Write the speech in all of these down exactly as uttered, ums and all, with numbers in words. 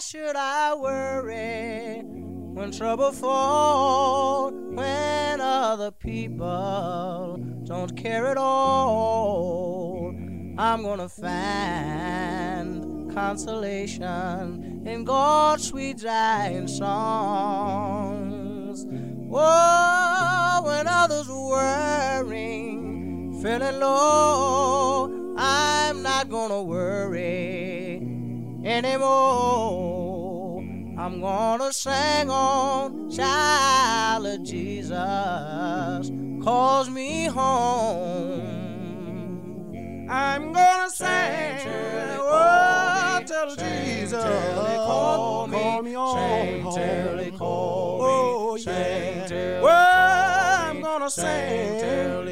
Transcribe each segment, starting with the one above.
should I worry when trouble falls, when other people don't care at all? I'm gonna find consolation in God's sweet dying songs. Oh, when others worrying, feeling low, I'm not gonna worry anymore. I'm gonna sing on, child of Jesus, calls me home. I'm gonna sing, oh, tell Jesus, call me, call me on home. Oh, yeah. Well, I'm gonna sing, tell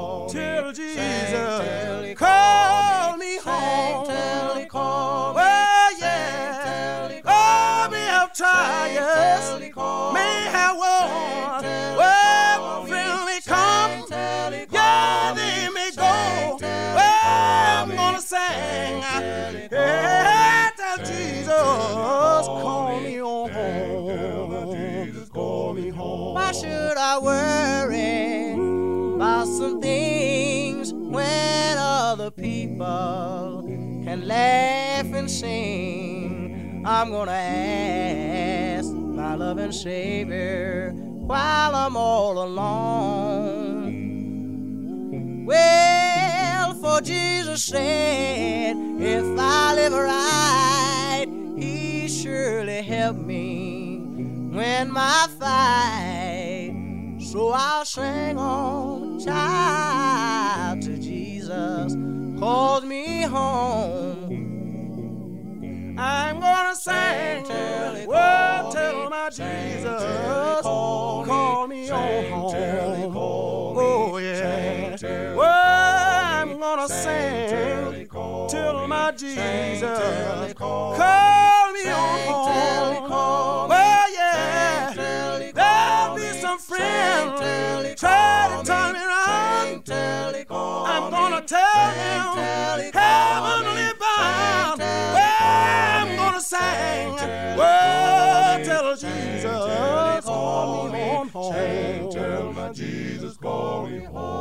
Jesus, call me home. Well, yeah, oh, me have tired, may have worn, well, friendly come, yeah, they may go. Well, I'm gonna sing, yeah, tell Jesus, call me on home. Why should I worry about some things when other people can laugh and sing? I'm gonna ask my loving Savior while I'm all alone. Well, for Jesus said, if I live right, He surely help me when my fight. So I'll sing on, child, to Jesus, calls me home. I'm gonna sing, well, tell my Jesus, call me on home. Oh, yeah. Well, I'm gonna sing, tell my Jesus, call me on home. Well, yeah, there'll be some friends try to turn me around. I'm gonna tell them, heavenly bound. I'm gonna sing, well, tell Jesus, call me on home. Tell my Jesus, call me home.